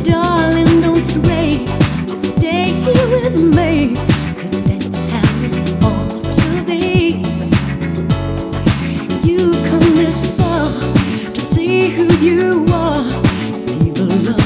darling, don't stray. Just stay here with me.